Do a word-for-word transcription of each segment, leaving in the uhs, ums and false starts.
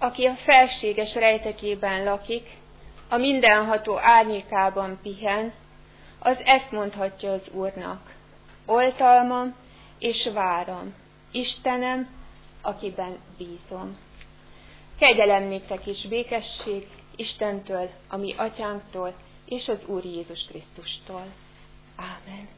aki a felséges rejtekében lakik, a mindenható árnyékában pihen, az ezt mondhatja az Úrnak: oltalmam és váram, Istenem, akiben bízom. Kegyelem néktek és békesség Istentől, a mi atyánktól, és az Úr Jézus Krisztustól. Ámen.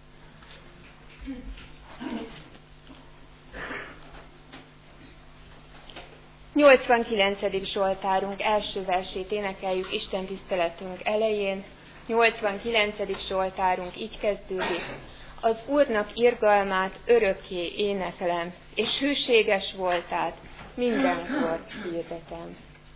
nyolcvankilencedik Zsoltárunk első versét énekeljük Isten tiszteletünk elején. nyolcvankilencedik Zsoltárunk így kezdődik: az Úrnak irgalmát örökké éneklem, és hűséges voltát mindenkor hirdetem.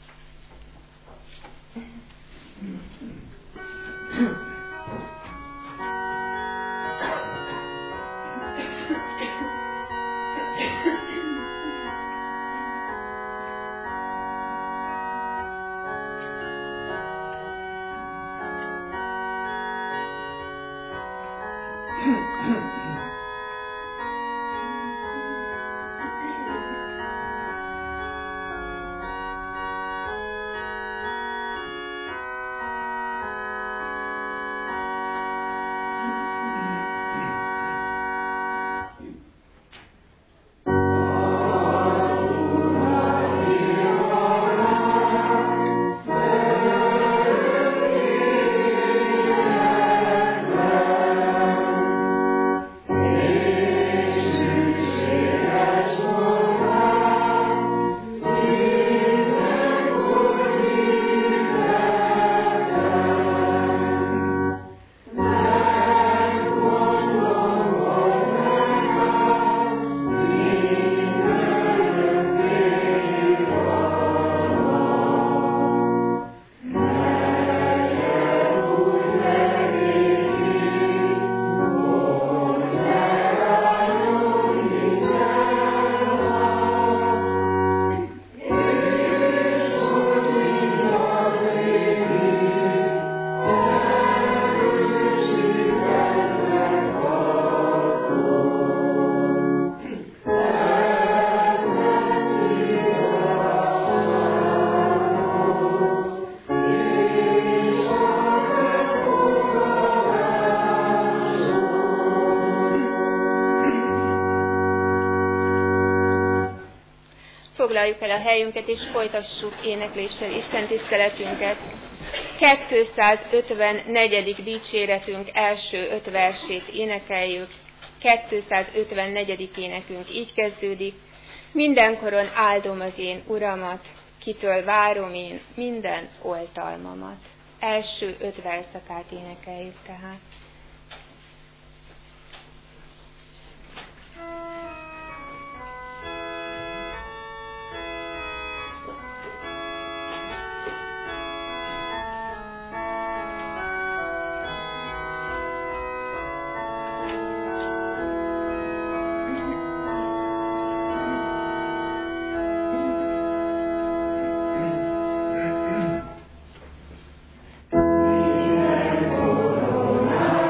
Foglaljuk el a helyünket, és folytassuk énekléssel Isten tiszteletünket. kétszázötvennegyedik dicséretünk első öt versét énekeljük. kétszázötvennegyedik énekünk így kezdődik: mindenkoron áldom az én Uramat, kitől várom én minden oltalmamat. Első öt verszakát énekeljük tehát. Minden korona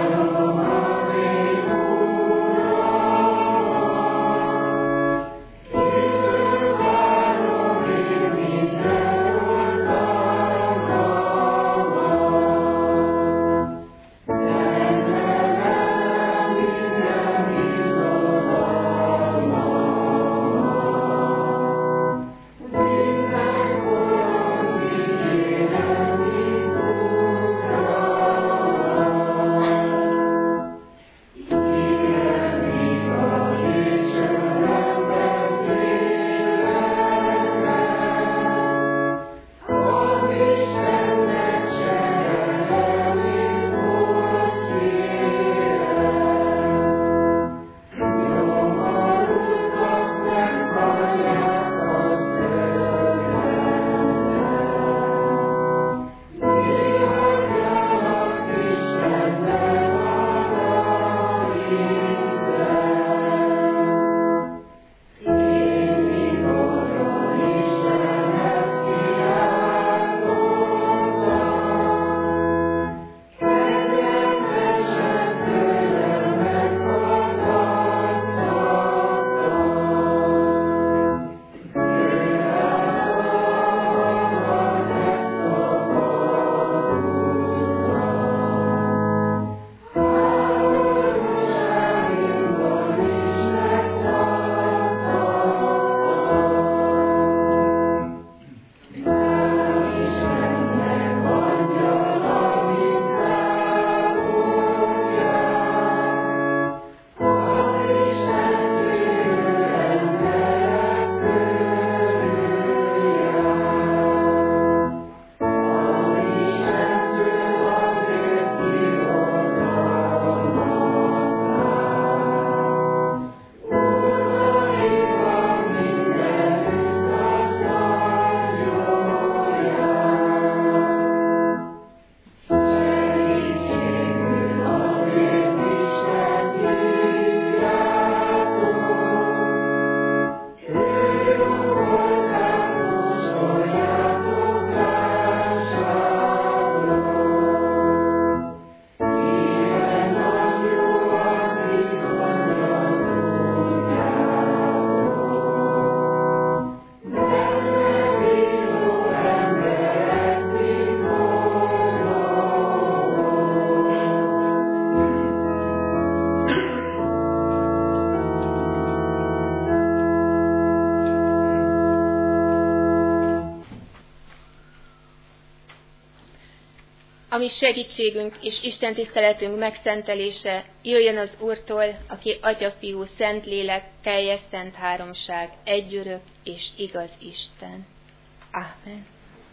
ami segítségünk és Isten tiszteletünk megszentelése jöjjön az Úrtól, aki Atya, Fiú, Szentlélek, teljes szent háromság, egyörök és igaz Isten. Ámen.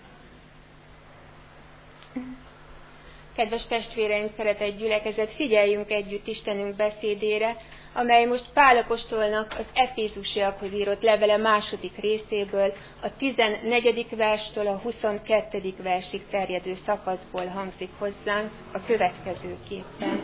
Kedves testvéreim, szeretett gyülekezet, figyeljünk együtt Istenünk beszédére, amely most Pál apostolnak az Efézusiakhoz írott levele második részéből, a tizennegyedik verstől a huszonkettedik versig terjedő szakaszból hangzik hozzánk a következőképpen.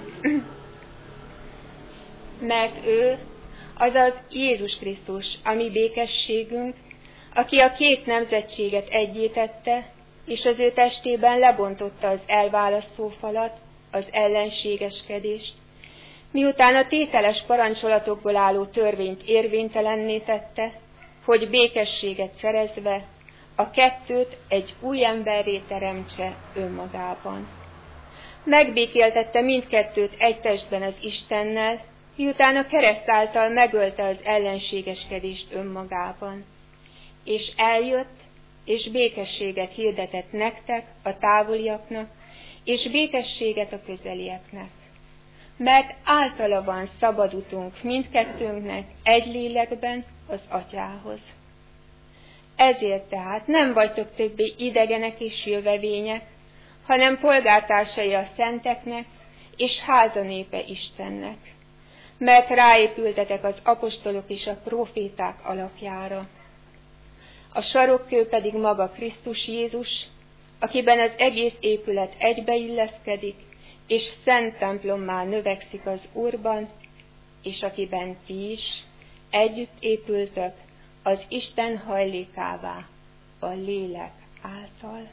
Mert ő, azaz Jézus Krisztus, a mi békességünk, aki a két nemzetséget egyé tette, és az ő testében lebontotta az elválasztó falat, az ellenségeskedést, miután a tételes parancsolatokból álló törvényt érvénytelenné tette, hogy békességet szerezve a kettőt egy új emberré teremtse önmagában. Megbékéltette mindkettőt egy testben az Istennel, miután a kereszt által megölte az ellenségeskedést önmagában. És eljött, és békességet hirdetett nektek, a távoliaknak, és békességet a közelieknek. Mert általa van szabad utunk mindkettőnknek egy lélekben az Atyához. Ezért tehát nem vagytok többé idegenek és jövevények, hanem polgártársai a szenteknek, és házanépe Istennek. Mert ráépültetek az apostolok és a próféták alapjára. A sarokkő pedig maga Krisztus Jézus, akiben az egész épület egybeilleszkedik, és szent templommá növekszik az Úrban, és akiben ti is együtt épültök az Isten hajlékává a lélek által.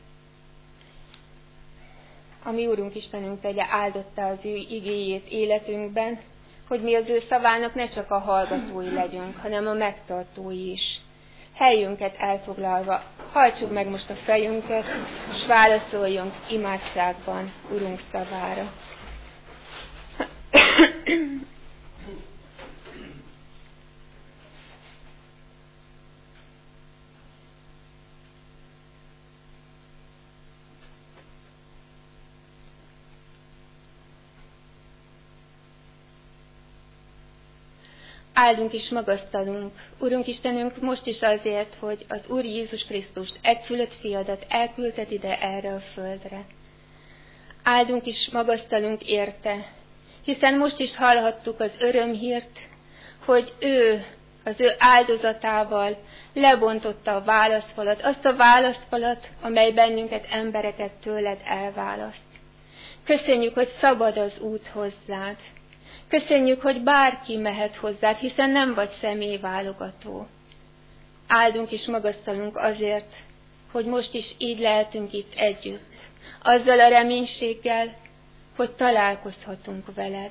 A mi Úrunk Istenünk tegye áldotta az ő igéjét életünkben, hogy mi az ő szavának ne csak a hallgatói legyünk, hanem a megtartói is. Helyünket elfoglalva, hajtsuk meg most a fejünket, és válaszoljunk imádságban Urunk szavára. Áldunk és magasztalunk, Urunk Istenünk, most is azért, hogy az Úr Jézus Krisztust, egyszülött fiadat elküldted ide erre a földre. Áldunk és magasztalunk érte, hiszen most is hallhattuk az örömhírt, hogy ő az ő áldozatával lebontotta a válaszfalat, azt a válaszfalat, amely bennünket, embereket tőled elválaszt. Köszönjük, hogy szabad az út hozzád. Köszönjük, hogy bárki mehet hozzád, hiszen nem vagy személyválogató. Áldunk és magasztalunk azért, hogy most is így lehetünk itt együtt, azzal a reménységgel, hogy találkozhatunk veled.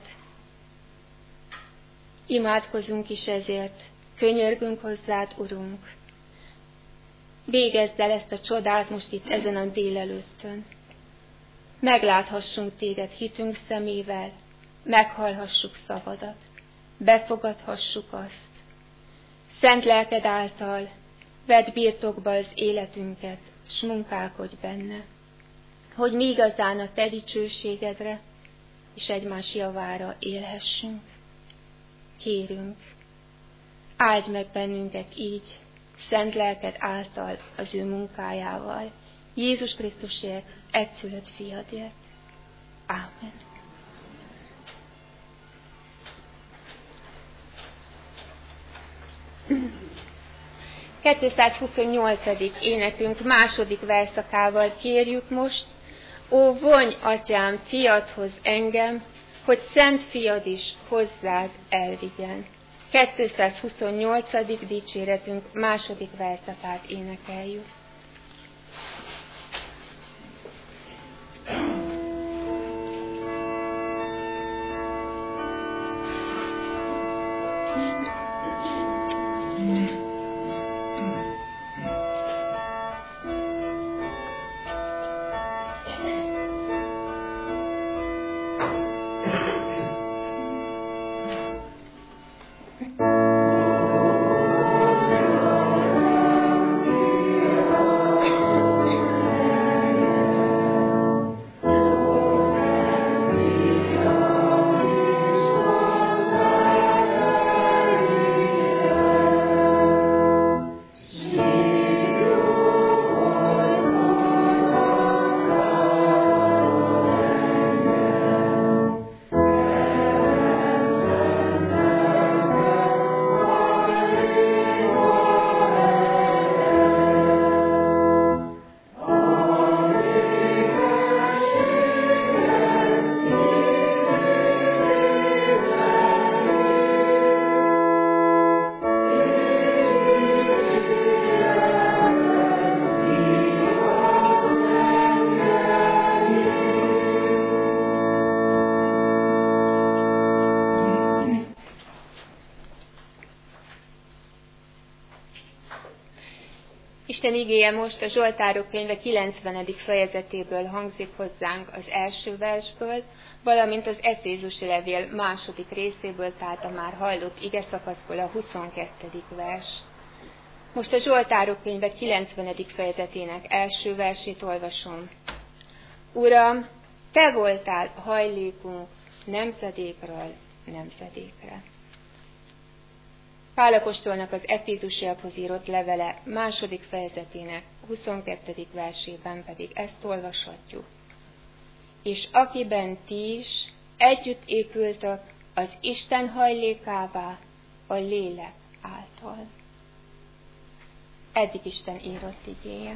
Imádkozunk is ezért, könyörgünk hozzád, Urunk. Végezd el ezt a csodát most itt ezen a délelőttön. Megláthassunk téged hitünk szemével, meghallhassuk szavadat, befogadhassuk azt. Szent lelked által vedd birtokba az életünket, s munkálkodj benne, hogy mi igazán a te dicsőségedre és egymás javára élhessünk. Kérünk, áldj meg bennünket így, szent lelked által az ő munkájával, Jézus Krisztusért, egyszülött fiadért. Ámen. kétszázhuszonnyolcadik énekünk második verszakával kérjük most: Ó, vonj, atyám, fiadhoz engem, hogy szent fiad is hozzád elvigyen. kétszázhuszonnyolcadik dicséretünk második verszakát énekeljük. Oh Isten igéje most a Zsoltárok könyve kilencvenedik fejezetéből hangzik hozzánk az első versből, valamint az Efézusi levél második részéből, tehát a már hallott igeszakaszból a huszonkettedik vers. Most a Zsoltárok könyve kilencvenedik fejezetének első versét olvasom. Uram, te voltál hajlékunk nemzedékről nemzedékre. Pál apostolnak az Efézusiakhoz írott levele második fejezetének huszonkettedik versében pedig ezt olvashatjuk. És akiben ti is együtt épültök az Isten hajlékává a lélek által. Eddig Isten írott igéje.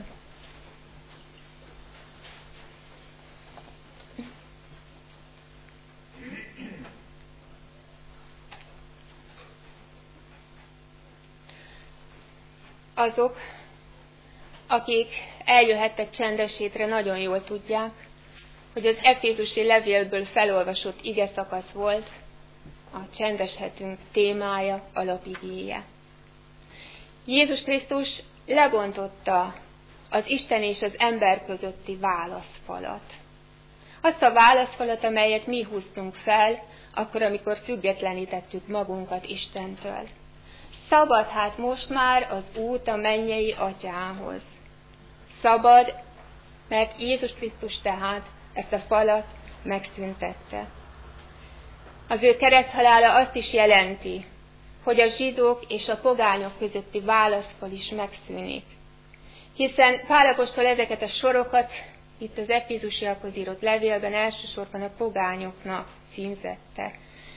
Azok, akik eljöhettek Csendeshétre, nagyon jól tudják, hogy az Efézusi levélből felolvasott igeszakasz volt a Csendeshetünk témája, alapigéje. Jézus Krisztus lebontotta az Isten és az ember közötti válaszfalat. Azt a válaszfalat, amelyet mi húztunk fel, akkor, amikor függetlenítettük magunkat Istentől. Szabad hát most már az út a mennyei Atyához. Szabad, mert Jézus Krisztus tehát ezt a falat megszüntette. Az ő kereszthalála azt is jelenti, hogy a zsidók és a pogányok közötti válaszfal is megszűnik. Hiszen Pál apostol ezeket a sorokat itt az Efézusiakhoz írott levélben elsősorban a pogányoknak címzette.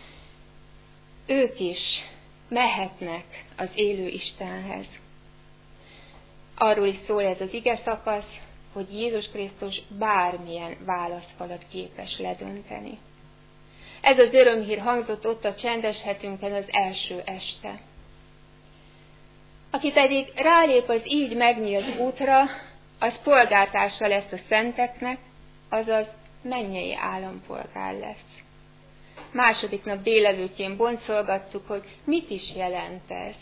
Ők is mehetnek az élő Istenhez. Arról is szól ez az ige szakasz, hogy Jézus Krisztus bármilyen válaszfalat képes ledönteni. Ez az örömhír hangzott ott a Csendeshetünken az első este. Aki pedig rálép az így megnyílt útra, az polgártársa lesz a szenteknek, azaz mennyei állampolgár lesz. Második nap délelőttjén boncolgattuk, hogy mit is jelent ez.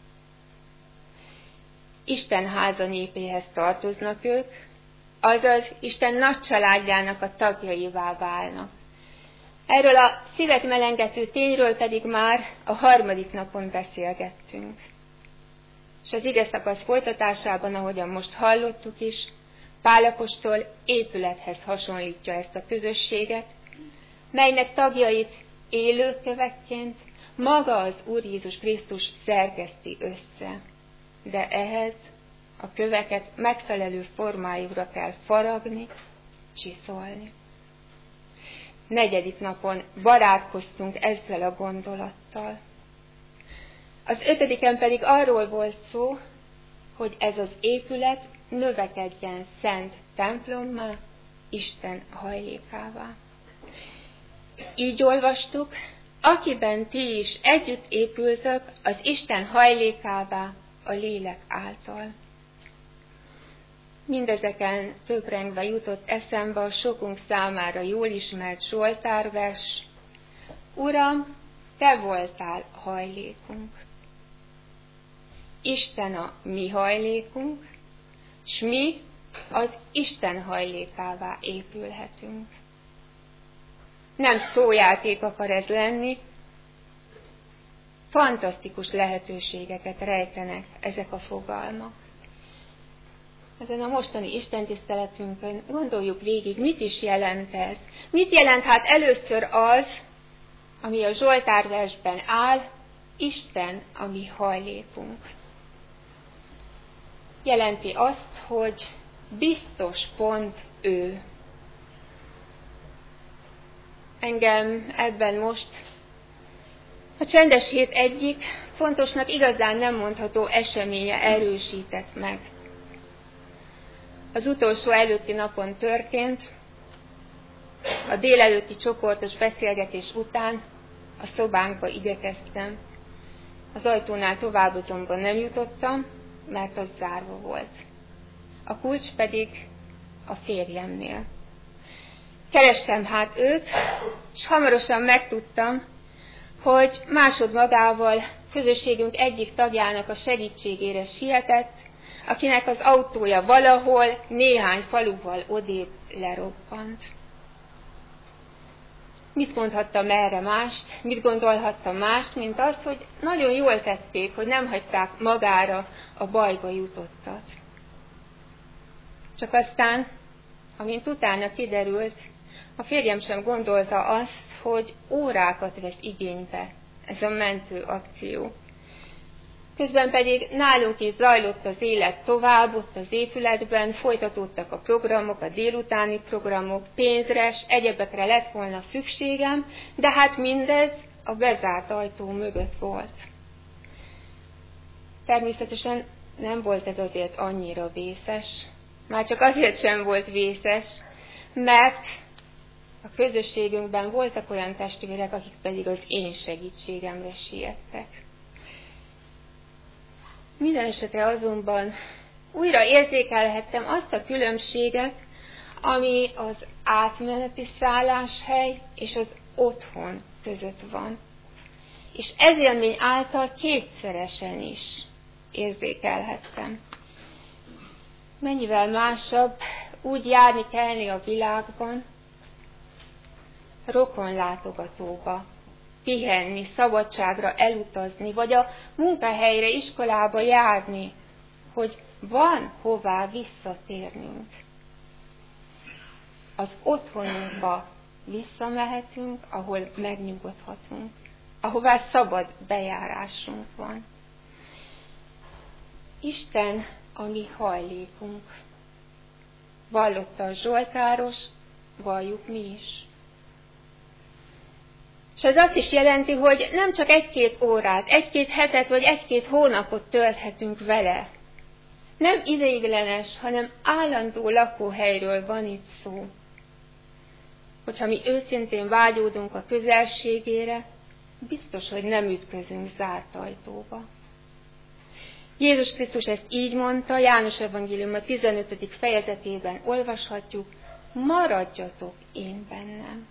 Isten háza népéhez tartoznak ők, azaz Isten nagy családjának a tagjaivá válnak. Erről a szívet melengető tényről pedig már a harmadik napon beszélgettünk. És az igeszakasz folytatásában, ahogyan most hallottuk is, Pál apostol épülethez hasonlítja ezt a közösséget, melynek tagjait élő kövekként maga az Úr Jézus Krisztus szerkeszti össze. De ehhez a köveket megfelelő formájúra kell faragni, csiszolni. Negyedik napon barátkoztunk ezzel a gondolattal. Az ötödiken pedig arról volt szó, hogy ez az épület növekedjen szent templommá, Isten hajlékává. Így olvastuk, akiben ti is együtt épültök az Isten hajlékává a lélek által. Mindezeken töprengve jutott eszembe a sokunk számára jól ismert Zsoltárvers. Uram, te voltál hajlékunk. Isten a mi hajlékunk, s mi az Isten hajlékává épülhetünk. Nem szójáték akar ez lenni, fantasztikus lehetőségeket rejtenek ezek a fogalmak. Ezen a mostani istentiszteletünkön gondoljuk végig, mit is jelent ez. Mit jelent hát először az, ami a Zsoltárversben áll, Isten a mi hajlékunk. Jelenti azt, hogy biztos pont ő. Engem ebben most a csendes hét egyik fontosnak igazán nem mondható eseménye erősített meg. Az utolsó előtti napon történt, a délelőtti csoportos beszélgetés után a szobánkba igyekeztem. Az ajtónál tovább azonban nem jutottam, mert az zárva volt. A kulcs pedig a férjemnél. Kerestem hát őt, és hamarosan megtudtam, hogy másod magával közösségünk egyik tagjának a segítségére sietett, akinek az autója valahol néhány faluval odébb lerobbant. Mit mondhattam erre mást, mit gondolhattam mást, mint azt, hogy nagyon jól tették, hogy nem hagyták magára a bajba jutottat. Csak aztán, amint utána kiderült, a férjem sem gondolta azt, hogy órákat vesz igénybe ez a mentő akció. Közben pedig nálunk is zajlott az élet tovább, ott az épületben, folytatódtak a programok, a délutáni programok, pénzre, s egyebekre lett volna szükségem, de hát mindez a bezárt ajtó mögött volt. Természetesen nem volt ez azért annyira vészes, már csak azért sem volt vészes, mert a közösségünkben voltak olyan testvérek, akik pedig az én segítségemre siettek. Minden esetre azonban újra érzékelhettem azt a különbséget, ami az átmeneti szálláshely és az otthon között van. És ez élmény által kétszeresen is érzékelhettem. Mennyivel másabb úgy járni kelni a világban, rokonlátogatóba, pihenni, szabadságra elutazni, vagy a munkahelyre, iskolába járni, hogy van hová visszatérnünk. Az otthonunkba visszamehetünk, ahol megnyugodhatunk, ahová szabad bejárásunk van. Isten a mi hajlékunk. Vallotta a Zsoltáros, valljuk mi is. És ez azt is jelenti, hogy nem csak egy-két órát, egy-két hetet vagy egy-két hónapot tölthetünk vele. Nem ideiglenes, hanem állandó lakóhelyről van itt szó. Hogyha mi őszintén vágyódunk a közelségére, biztos, hogy nem ütközünk zárt ajtóba. Jézus Krisztus ezt így mondta, János Evangélium a tizenötödik fejezetében olvashatjuk, maradjatok én bennem.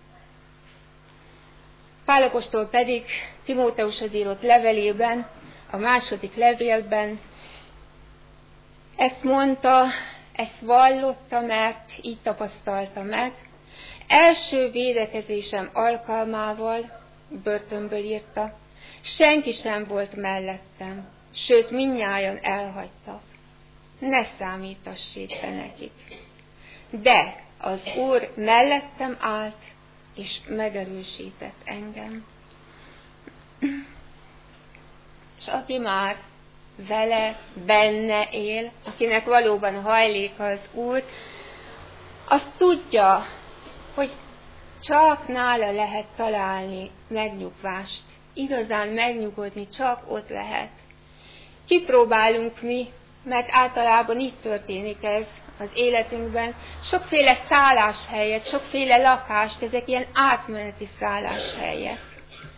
Pál apostol pedig Timóteushoz írott levelében, a második levélben ezt mondta, ezt vallotta, mert így tapasztalta meg. Első védekezésem alkalmával, börtönből írta, senki sem volt mellettem, sőt mindnyájan elhagytak. Ne számítassék be nekik. De az Úr mellettem állt, és megerősített engem. És aki már vele, benne él, akinek valóban hajléka az Úr, az tudja, hogy csak nála lehet találni megnyugvást. Igazán megnyugodni csak ott lehet. Kipróbálunk mi, mert általában így történik ez az életünkben, sokféle szálláshelyet, sokféle lakást, ezek ilyen átmeneti szálláshelyek.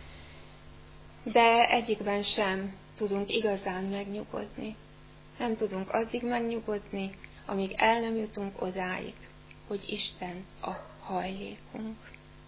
De egyikben sem tudunk igazán megnyugodni. Nem tudunk addig megnyugodni, amíg el nem jutunk odáig, hogy Isten a hajlékunk.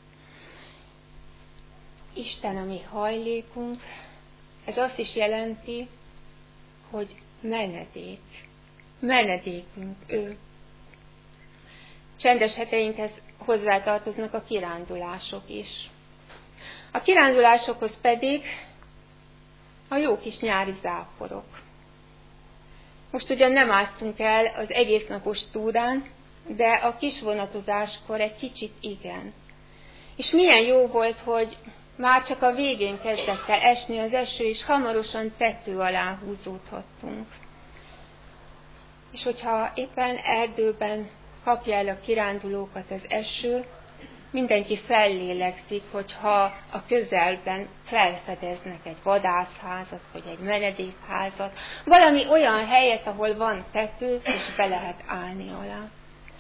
Isten a mi hajlékunk, ez azt is jelenti, hogy menedék. Menedékünk ő. Csendes heteinkhez hozzátartoznak a kirándulások is. A kirándulásokhoz pedig a jó kis nyári záporok. Most ugyan nem áztunk el az egésznapos túrán, de a kis vonatozáskor egy kicsit igen. És milyen jó volt, hogy már csak a végén kezdett el esni az eső, és hamarosan tető alá húzódhattunk. És hogyha éppen erdőben kapja el a kirándulókat az eső, mindenki fellélegzik, hogyha a közelben felfedeznek egy vadászházat, vagy egy menedékházat, valami olyan helyet, ahol van tető, és be lehet állni alá.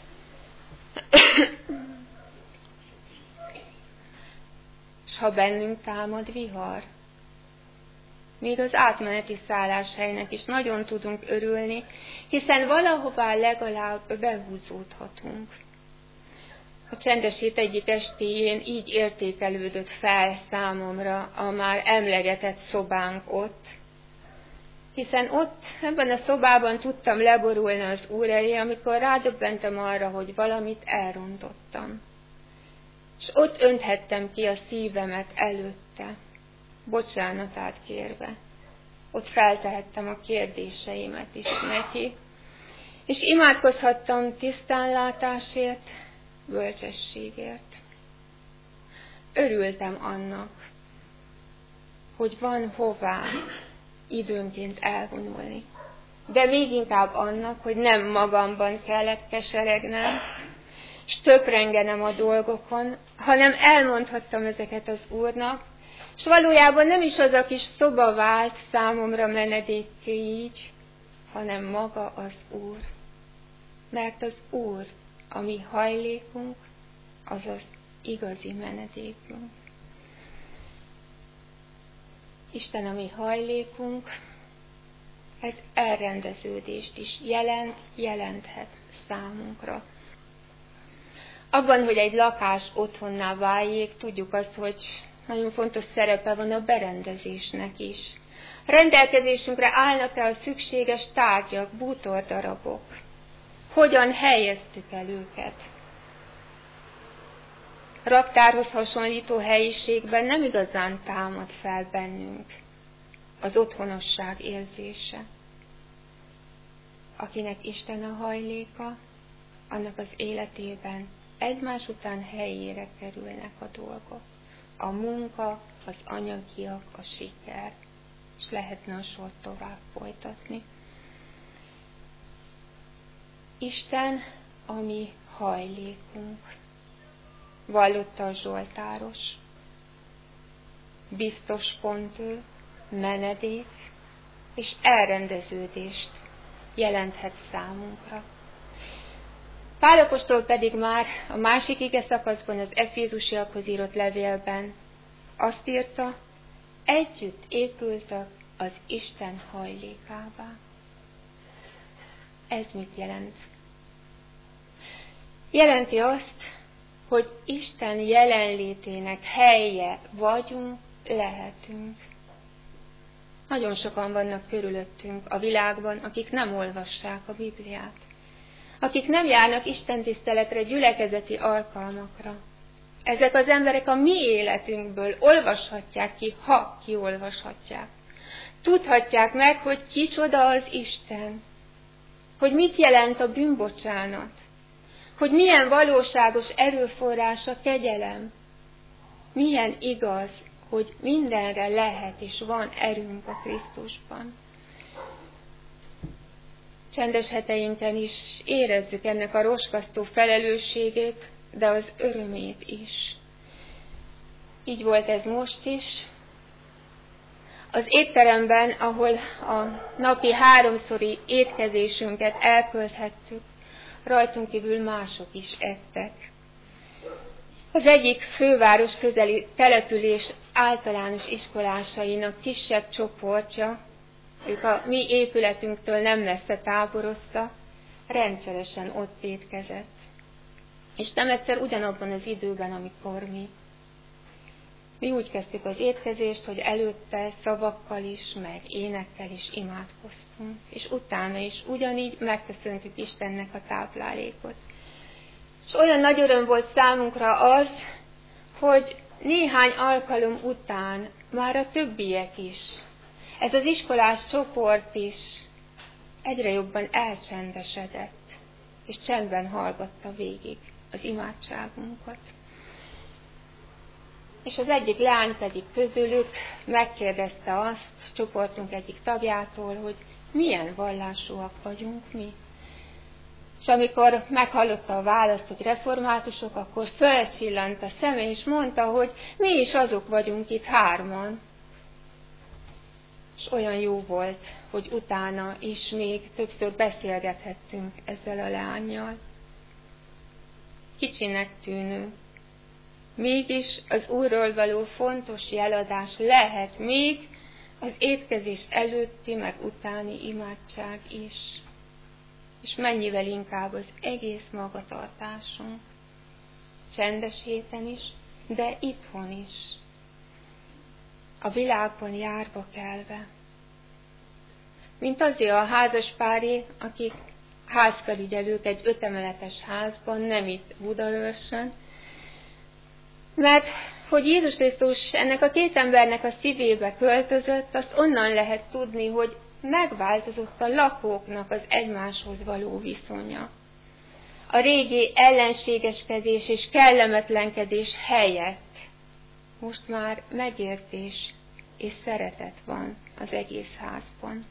És ha bennünk támad vihar, még az átmeneti szálláshelynek is nagyon tudunk örülni, hiszen valahová legalább behúzódhatunk. A csendes hét egyik estéjén így értékelődött fel számomra a már emlegetett szobánk ott, Hiszen ott, ebben a szobában tudtam leborulni az Úr elé, amikor rádöbbentem arra, hogy valamit elrontottam. És ott önthettem ki a szívemet előtte, bocsánatát kérve. Ott feltehettem a kérdéseimet is neki, és imádkozhattam tisztánlátásért, bölcsességért. Örültem annak, hogy van hová időnként elvonulni. De még inkább annak, hogy nem magamban kellett keseregnem, és töprengenem a dolgokon, hanem elmondhattam ezeket az Úrnak, és valójában nem is az a kis szoba vált számomra menedékké így, hanem maga az Úr. Mert az Úr, a mi hajlékunk, az az igazi menedékünk. Isten a mi hajlékunk, ez elrendeződést is jelent, jelenthet számunkra. Abban, hogy egy lakás otthonná váljék, tudjuk azt, hogy nagyon fontos szerepe van a berendezésnek is. Rendelkezésünkre állnak-e a szükséges tárgyak, bútordarabok? Hogyan helyeztük el őket? Raktárhoz hasonlító helyiségben nem igazán támad fel bennünk az otthonosság érzése. Akinek Isten a hajléka, annak az életében egymás után helyére kerülnek a dolgok. A munka, az anyagiak, a siker, és lehetne a sort tovább folytatni. Isten a mi hajlékunk, vallotta a zsoltáros. Biztos pont ő, menedék és elrendeződést jelenthet számunkra. Pál apostol pedig már a másik ige szakaszban, az Efézusiakhoz írott levélben azt írta, együtt épültek az Isten hajlékává. Ez mit jelent? Jelenti azt, hogy Isten jelenlétének helye vagyunk, lehetünk. Nagyon sokan vannak körülöttünk a világban, akik nem olvassák a Bibliát. Akik nem járnak istentiszteletre, gyülekezeti alkalmakra. Ezek az emberek a mi életünkből olvashatják ki, ha kiolvashatják. Tudhatják meg, hogy kicsoda az Isten. Hogy mit jelent a bűnbocsánat. Hogy milyen valóságos erőforrás a kegyelem. Milyen igaz, hogy mindenre lehet és van erőnk a Krisztusban. Csendes heteinken is érezzük ennek a roskasztó felelősségét, de az örömét is. Így volt ez most is. Az étteremben, ahol a napi háromszori étkezésünket elkölthettük, rajtunk kívül mások is ettek. Az egyik főváros közeli település általános iskolásainak kisebb csoportja, ők a mi épületünktől nem messze táborozta, rendszeresen ott étkezett. És nem egyszer ugyanabban az időben, amikor mi. Mi úgy kezdtük az étkezést, hogy előtte szavakkal is, meg énekkel is imádkoztunk, és utána is ugyanígy megköszöntük Istennek a táplálékot. És olyan nagy öröm volt számunkra az, hogy néhány alkalom után már a többiek is, ez az iskolás csoport is egyre jobban elcsendesedett, és csendben hallgatta végig az imádságunkat. És az egyik lány pedig közülük megkérdezte azt csoportunk egyik tagjától, hogy milyen vallásúak vagyunk mi. És amikor meghallotta a választ, hogy reformátusok, akkor fölcsillant a szeme, és mondta, hogy mi is azok vagyunk itt hárman. És olyan jó volt, hogy utána is még többször beszélgethettünk ezzel a lánnyal. Kicsinek tűnő. Mégis az Úrról való fontos jeladás lehet még az étkezés előtti, meg utáni imádság is. És mennyivel inkább az egész magatartásunk. Csendes héten is, de itthon is. A világban járva kelve. mint azért a házaspáré, akik házfelügyelők egy ötemeletes házban, nem itt Budaörsön, mert hogy Jézus Krisztus ennek a két embernek a szívébe költözött, azt onnan lehet tudni, hogy megváltozott a lakóknak az egymáshoz való viszonya. A régi ellenségeskedés és kellemetlenkedés helyett most már megértés és szeretet van az egész házban.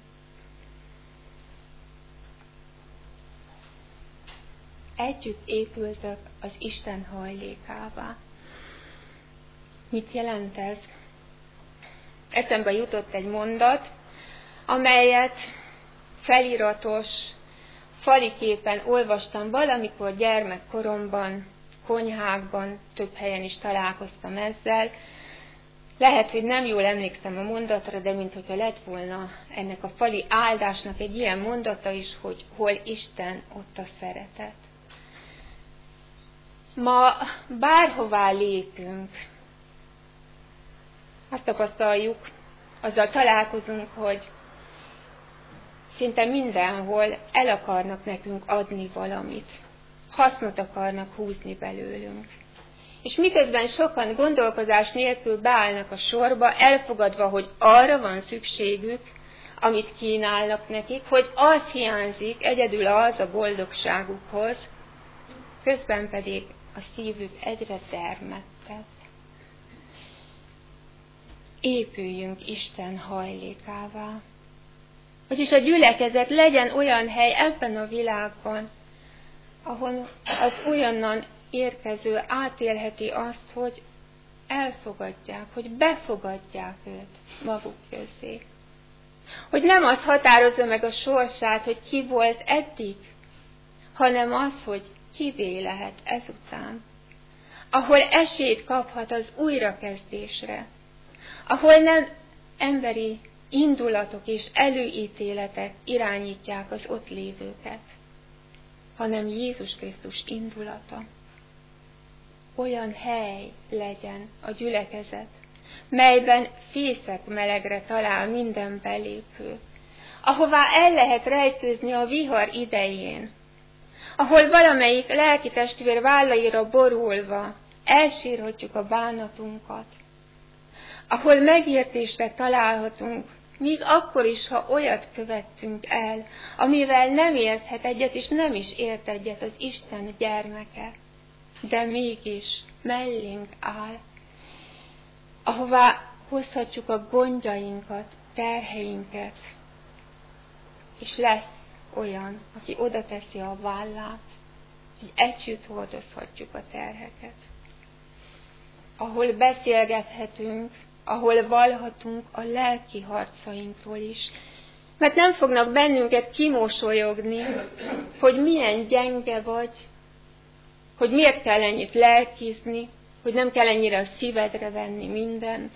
Együtt épültek az Isten hajlékává. Mit jelent ez? Eszembe jutott egy mondat, amelyet feliratos faliképen olvastam valamikor gyermekkoromban, konyhákban, több helyen is találkoztam ezzel. Lehet, hogy nem jól emlékszem a mondatra, de minthogyha lett volna ennek a fali áldásnak egy ilyen mondata is, hogy hol Isten, ott a szeretet. Ma bárhová lépünk, azt tapasztaljuk, azzal találkozunk, hogy szinte mindenhol el akarnak nekünk adni valamit. Hasznot akarnak húzni belőlünk. És miközben sokan gondolkozás nélkül beállnak a sorba, elfogadva, hogy arra van szükségük, amit kínálnak nekik, hogy az hiányzik, egyedül az a boldogságukhoz, közben pedig a szívük egyre termettebb. Épüljünk Isten hajlékává. Vagyis a gyülekezet legyen olyan hely ebben a világban, ahol az újonnan érkező átélheti azt, hogy elfogadják, hogy befogadják őt maguk közé. Hogy nem az határozza meg a sorsát, hogy ki volt eddig, hanem az, hogy kivé lehet ezután. Ahol esélyt kaphat az újrakezdésre. Ahol nem emberi indulatok és előítéletek irányítják az ott lévőket, hanem Jézus Krisztus indulata. Olyan hely legyen a gyülekezet, melyben fészek melegre talál minden belépő, ahová el lehet rejtőzni a vihar idején, ahol valamelyik lelki testvér vállaira borulva elsírhatjuk a bánatunkat, ahol megértésre találhatunk, míg akkor is, ha olyat követtünk el, amivel nem érthet egyet, és nem is ért egyet az Isten gyermeke, de mégis mellénk áll, ahová hozhatjuk a gondjainkat, terheinket, és lesz olyan, aki oda teszi a vállát, hogy együtt hordozhatjuk a terheket. Ahol beszélgethetünk, ahol vallhatunk a lelki harcainkról is. Mert nem fognak bennünket kimosolyogni, hogy milyen gyenge vagy, hogy miért kell ennyit lelkizni, hogy nem kell ennyire a szívedre venni mindent.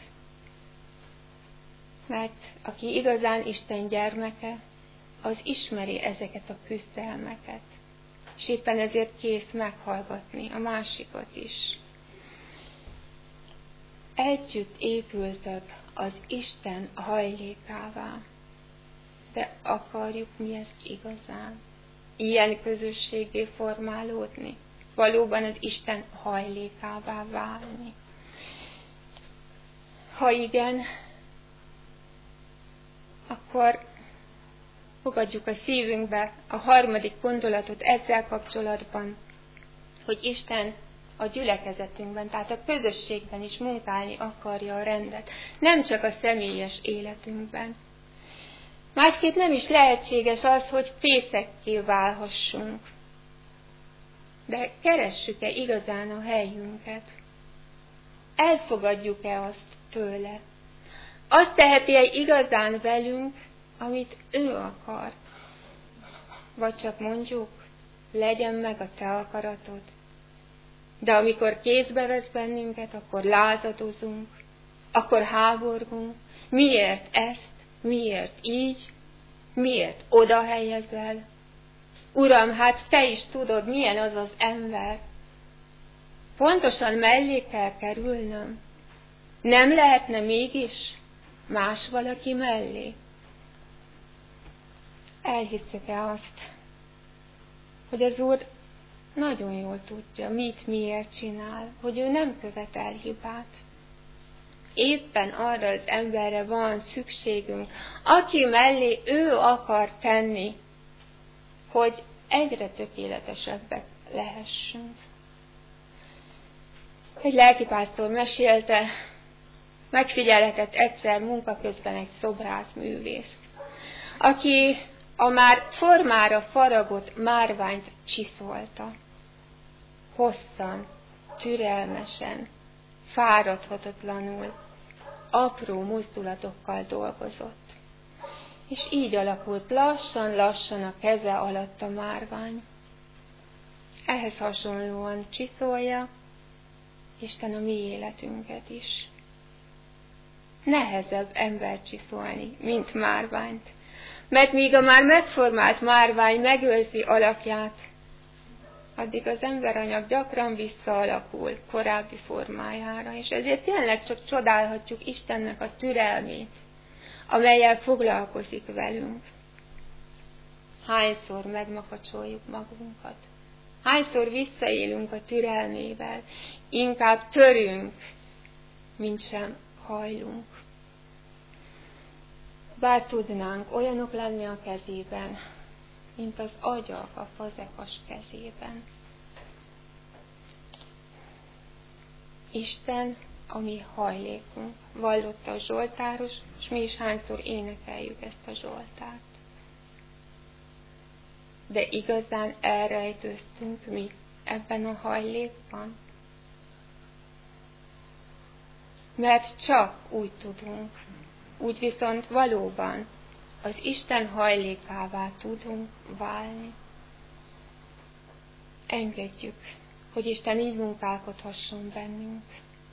Mert aki igazán Isten gyermeke, az ismeri ezeket a küzdelmeket, és éppen ezért kész meghallgatni a másikat is. Együtt épültek az Isten hajlékává. De akarjuk mi ezt igazán? Ilyen közösségé formálódni? Valóban az Isten hajlékává válni? Ha igen, akkor fogadjuk a szívünkbe a harmadik gondolatot ezzel kapcsolatban, hogy Isten a gyülekezetünkben, tehát a közösségben is munkálni akarja a rendet, nem csak a személyes életünkben. Másképp nem is lehetséges az, hogy fészekké válhassunk. De keressük-e igazán a helyünket? Elfogadjuk-e azt tőle? Azt teheti-e igazán velünk, amit ő akar? Vagy csak mondjuk, legyen meg a te akaratod. De amikor kézbe vesz bennünket, akkor lázadozunk, akkor háborgunk. Miért ezt? Miért így? Miért oda helyezel? Uram, hát te is tudod, milyen az az ember. Pontosan mellé kell kerülnöm. Nem lehetne mégis más valaki mellé? Elhisszük-e azt, hogy az Úr nagyon jól tudja, mit miért csinál, hogy ő nem követel hibát. Éppen arra az emberre van szükségünk, aki mellé ő akar tenni, hogy egyre tökéletesebbek lehessünk. Egy lelkipásztor mesélte, megfigyelhetett egyszer munka közben egy szobrász művészt, aki a már formára faragott márványt csiszolta. Hosszan, türelmesen, fáradhatatlanul, apró mozdulatokkal dolgozott. És így alakult lassan-lassan a keze alatt a márvány. Ehhez hasonlóan csiszolja Isten a mi életünket is. Nehezebb embert csiszolni, mint márványt. Mert míg a már megformált márvány megőrzi alakját, addig az emberanyag gyakran visszaalakul korábbi formájára, és ezért tényleg csak csodálhatjuk Istennek a türelmét, amellyel foglalkozik velünk. Hányszor megmakacsoljuk magunkat, hányszor visszaélünk a türelmével, inkább törünk, mint sem hajlunk. Bár tudnánk olyanok lenni a kezében, mint az agyak a fazekas kezében. Isten a mi hajlékunk, vallotta a zsoltáros, és mi is hányszor énekeljük ezt a zsoltárt. De igazán elrejtőztünk mi ebben a hajlékban? Mert csak úgy tudunk, úgy viszont valóban az Isten hajlékává tudunk válni. Engedjük, hogy Isten így munkálkodhasson bennünk,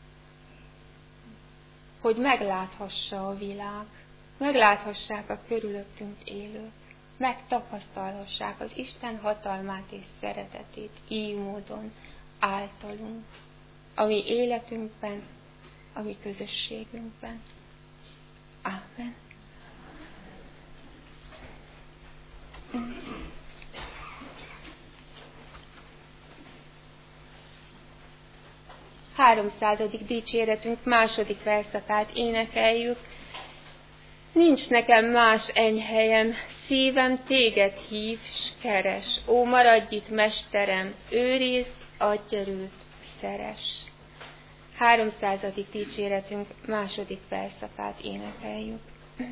hogy megláthassa a világ, megláthassák a körülöttünk élők, megtapasztalhassák az Isten hatalmát és szeretetét így módon általunk, a mi életünkben, a mi közösségünkben. Ámen. Háromszázadik dicséretünk második verszakát énekeljük. Nincs nekem más enyhelyem, szívem téged hív, s keres. Ó, maradj itt, mesterem, őrizd, adj erőt, szeress. Háromszázadik dicséretünk második verszakát énekeljük.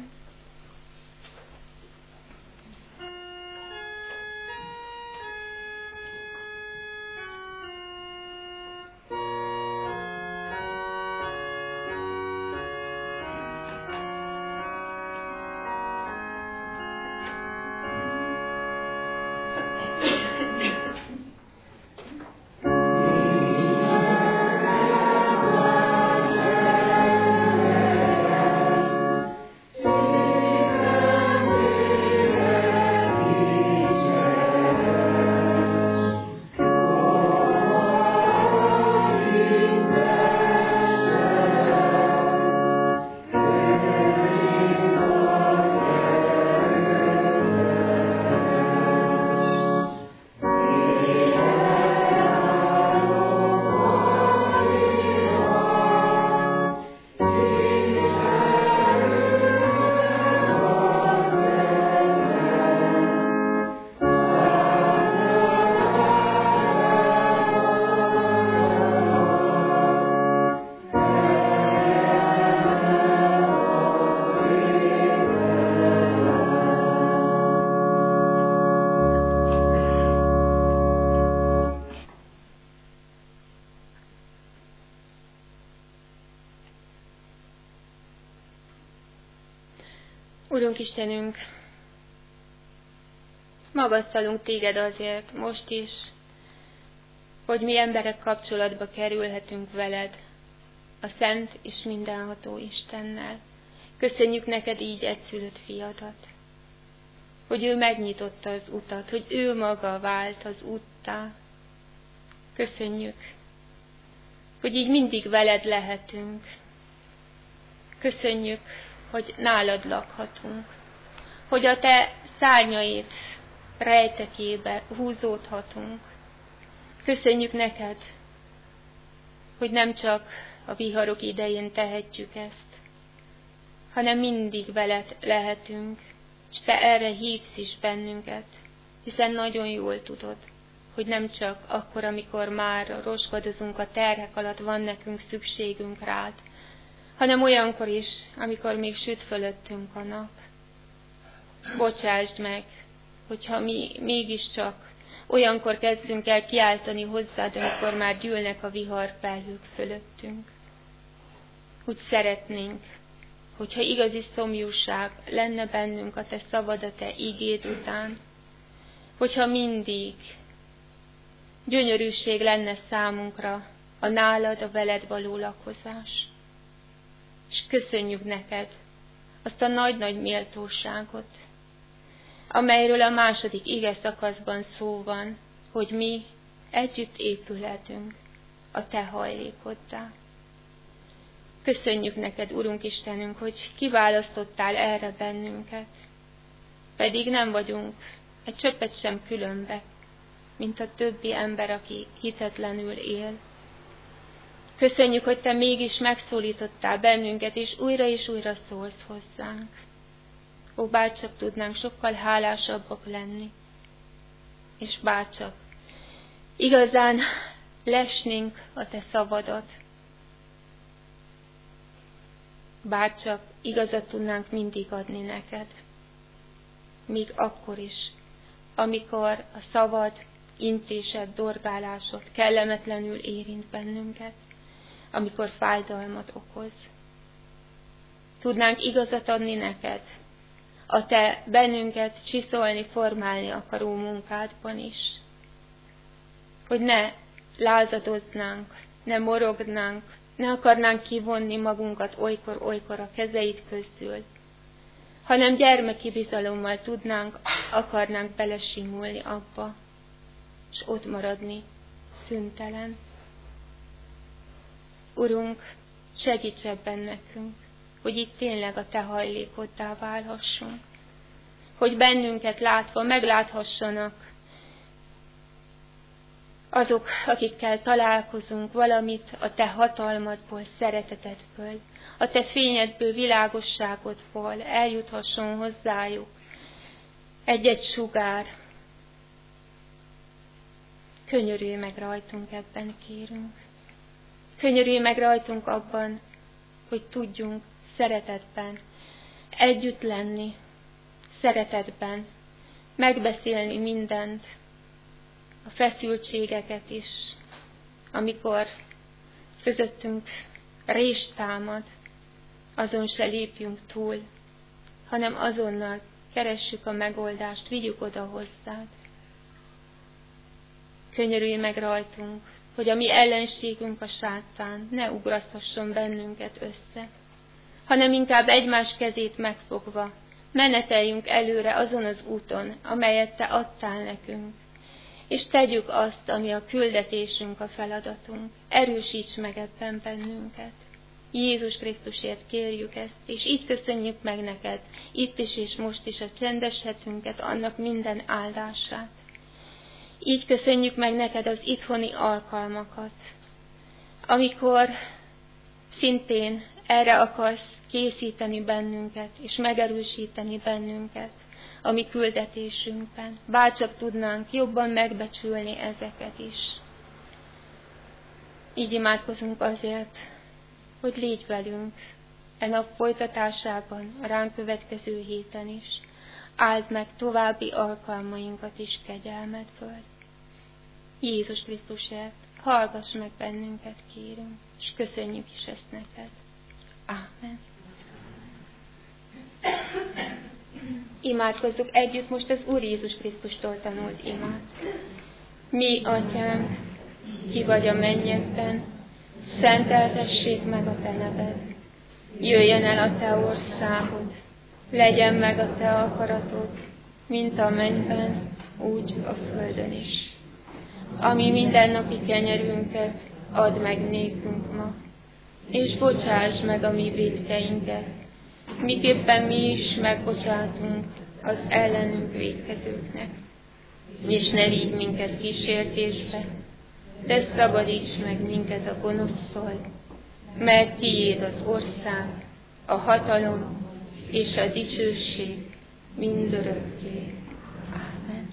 Urunk Istenünk, magasztalunk téged azért most is, hogy mi emberek kapcsolatba kerülhetünk veled, a szent és mindenható Istennel. Köszönjük neked így egyszülött fiadat, hogy ő megnyitotta az utat, hogy ő maga vált az úttá. Köszönjük, hogy így mindig veled lehetünk. Köszönjük, hogy nálad lakhatunk, hogy a te szárnyaid rejtekébe húzódhatunk. Köszönjük neked, hogy nem csak a viharok idején tehetjük ezt, hanem mindig veled lehetünk, és te erre hívsz is bennünket, hiszen nagyon jól tudod, hogy nem csak akkor, amikor már roskadozunk a terhek alatt, van nekünk szükségünk rád, hanem olyankor is, amikor még süt fölöttünk a nap. Bocsásd meg, hogyha mi mégiscsak olyankor kezdünk el kiáltani hozzád, amikor már gyűlnek a viharfelhők fölöttünk. Úgy szeretnénk, hogyha igazi szomjúság lenne bennünk a te szavad, a te igéd után, hogyha mindig gyönyörűség lenne számunkra a nálad, a veled való lakozás. És köszönjük neked azt a nagy-nagy méltóságot, amelyről a második ige szakaszban szó van, hogy mi együtt épülhetünk a te hajlékoddá. Köszönjük neked, Urunk Istenünk, hogy kiválasztottál erre bennünket, pedig nem vagyunk egy csöppet sem különbe, mint a többi ember, aki hitetlenül él. Köszönjük, hogy te mégis megszólítottál bennünket, és újra és újra szólsz hozzánk. Ó, bárcsak tudnánk sokkal hálásabbak lenni, és bárcsak igazán lesnénk a te szavadat, bárcsak igazat tudnánk mindig adni neked, még akkor is, amikor a szavad, intésed, dorgálásod kellemetlenül érint bennünket, amikor fájdalmat okoz. Tudnánk igazat adni neked, a te bennünket csiszolni, formálni akaró munkádban is. Hogy ne lázadoznánk, ne morognánk, ne akarnánk kivonni magunkat olykor-olykor a kezeid közül, hanem gyermeki bizalommal tudnánk, akarnánk belesimulni abba, és ott maradni szüntelen. Urunk, segíts ebben nekünk, hogy itt tényleg a te hajlékoddá válhassunk, hogy bennünket látva megláthassanak azok, akikkel találkozunk, valamit a te hatalmadból, szeretetedből, a te fényedből, világosságodból eljuthasson hozzájuk egy-egy sugár. Könyörülj meg rajtunk ebben, kérünk. Könyörülj meg rajtunk abban, hogy tudjunk szeretetben együtt lenni, szeretetben megbeszélni mindent, a feszültségeket is, amikor közöttünk rést támad, azon se lépjünk túl, hanem azonnal keressük a megoldást, vigyük oda hozzád. Könyörülj meg rajtunk, hogy a mi ellenségünk, a sátán ne ugraszthasson bennünket össze, hanem inkább egymás kezét megfogva meneteljünk előre azon az úton, amelyet te adtál nekünk, és tegyük azt, ami a küldetésünk, a feladatunk. Erősíts meg ebben bennünket. Jézus Krisztusért kérjük ezt, és így köszönjük meg neked, itt is és most is a csendes hetünket, annak minden áldását. Így köszönjük meg neked az itthoni alkalmakat, amikor szintén erre akarsz készíteni bennünket, és megerősíteni bennünket a mi küldetésünkben. Bárcsak tudnánk jobban megbecsülni ezeket is. Így imádkozunk azért, hogy légy velünk e nap folytatásában, a ránk következő héten is. Áld meg további alkalmainkat is kegyelmedből. Jézus Krisztusért, hallgass meg bennünket, kérünk, és köszönjük is ezt neked. Ámen. Imádkozzuk együtt most az Úr Jézus Krisztustól tanult imát. Mi, Atyánk, ki vagy a mennyekben, szenteltessék meg a te neved. Jöjjön el a te országod, legyen meg a te akaratod, mint a mennyben, úgy a földön is. Ami mindennapi kenyerünket add meg nékünk ma, és bocsáss meg a mi vétkeinket, miképpen mi is megbocsátunk az ellenünk vétkezőknek, és ne vigy minket kísértésbe, de szabadíts meg minket a gonosztól, mert tiéd az ország, a hatalom és a dicsőség mindörökké. Ámen.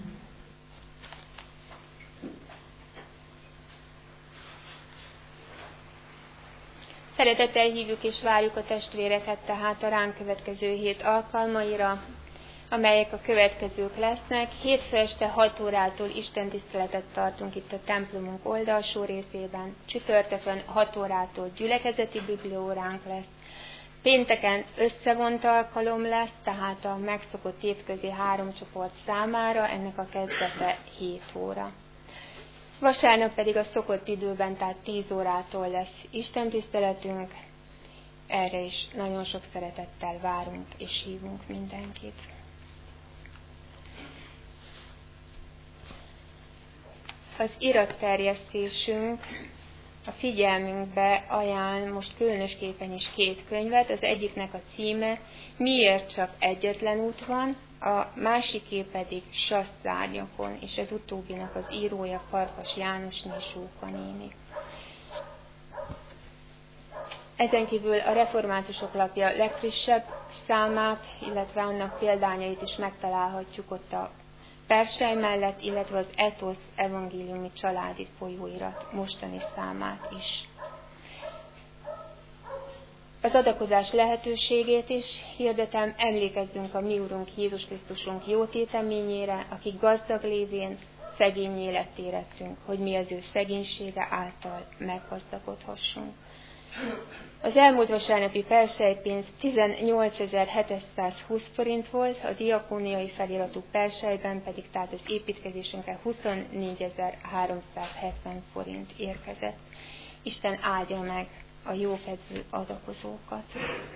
Szeretettel hívjuk és várjuk a testvéreket tehát a ránk következő hét alkalmaira, amelyek a következők lesznek. Hétfő este hat órától istentiszteletet tartunk itt a templomunk oldalsó részében. Csütörtökön hat órától gyülekezeti biblióránk lesz. Pénteken összevont alkalom lesz, tehát a megszokott évközi három csoport számára, ennek a kezdete hét óra. Vasárnap pedig a szokott időben, tehát tíz órától lesz istentiszteletünk. Erre is nagyon sok szeretettel várunk és hívunk mindenkit. Az iratterjesztésünk a figyelmünkbe ajánl most különösképpen is két könyvet. Az egyiknek a címe Miért csak egyetlen út van, a másiké pedig Sasszárnyakon, és ez utóbbinak az írója Farkas Jánosné Sóka néni. Ezen kívül a Reformátusok lapja legfrissebb számát, illetve annak példányait is megtalálhatjuk ott a Persely mellett, illetve az Etosz evangéliumi családi folyóirat mostani számát is. Az adakozás lehetőségét is hirdetem, emlékezzünk a mi Urunk Jézus Krisztusunk jó téteményére, aki gazdag lévén szegény lett érettünk, hogy mi az ő szegénysége által meggazdagodhassunk. Az elmúlt vasárnapi perselypénz tizennyolcezer-hétszázhúsz forint volt, a diakóniai feliratú perselyben pedig, tehát az építkezésünkre huszonnégyezer-háromszázhetven forint érkezett. Isten áldja meg a jókedvű adakozókat.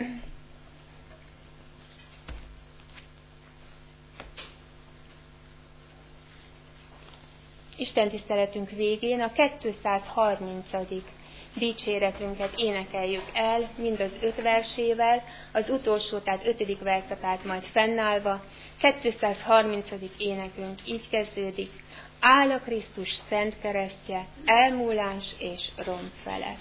Isten tiszteletünk végén a kétszázharmincadik dicséretünket énekeljük el, mind az öt versével, az utolsó, tehát ötödik verszakát majd fennállva. kétszázharmincadik énekünk így kezdődik: áll a Krisztus szent keresztje, elmúlás és rom felett.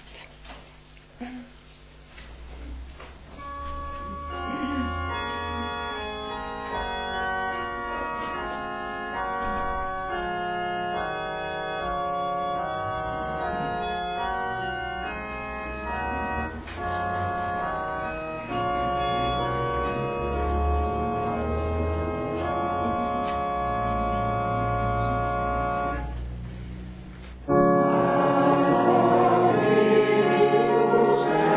Amen.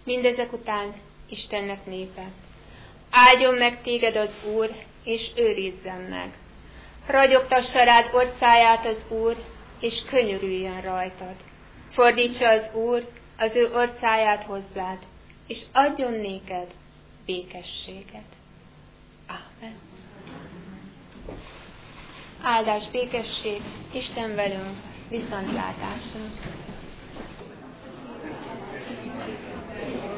Mindezek után Istennek népe: áldjon meg téged az Úr, és őrizzen meg. Ragyogtassa rád orcáját az Úr, és könyörüljön rajtad. Fordítsa az Úr az ő orcáját hozzád, és adjon néked békességet. Ámen. Áldás, békesség, Isten velünk, viszontlátásra.